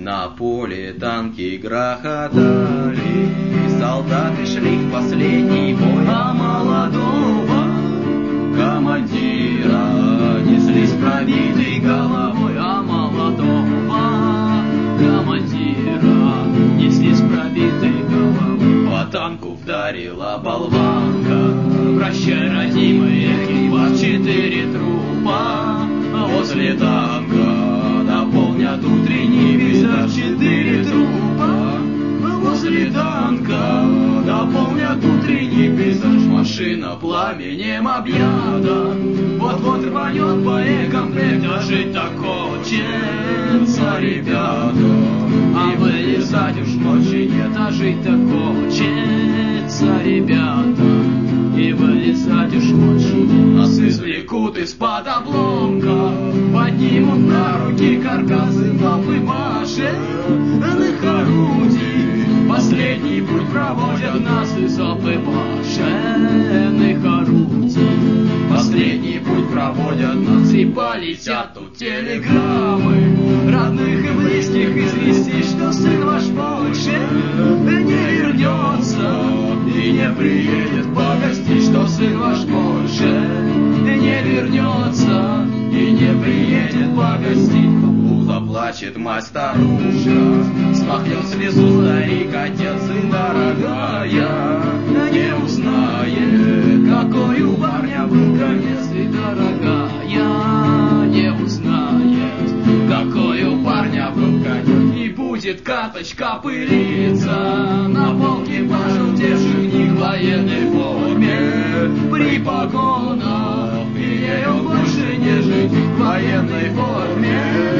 На поле танки грохотали, солдаты шли в последний бой, а молодого командира несли с пробитой головой, а молодого командира несли с пробитой головой. По танку вдарила болванка, прощай, родимый экипаж, 4 трупа возле танка наполнят утренний пейзаж. 4 трупа возле танка наполнят утренний пейзаж. Машина пламенем объята, вот-вот рванет боекомплект, а жить так хочется, ребята, и вылезать уж ночи нет, а жить так хочется, ребята, и вылезать уж ночи нет. Нас извлекут из-под обломка, поднимут на руки каркасы толпы башенных орудий. Последний путь проводят нас из толпы башенных орудий. Последний путь проводят нас, и полетят тут телеграммы родных и близких известий, что сын ваш больше не вернется и не приедет погостить, что сын ваш больше не вернется и не приедет погостить. Заплачет мать-старушка, смахнет слезу старик, отец и дорогая не узнает, какой у парня был конец, и дорогая не узнает, какой у парня был конец. И будет карточка пылиться на полке пожелтевших книг в военной форме при погонах, и ей он больше не жить в военной форме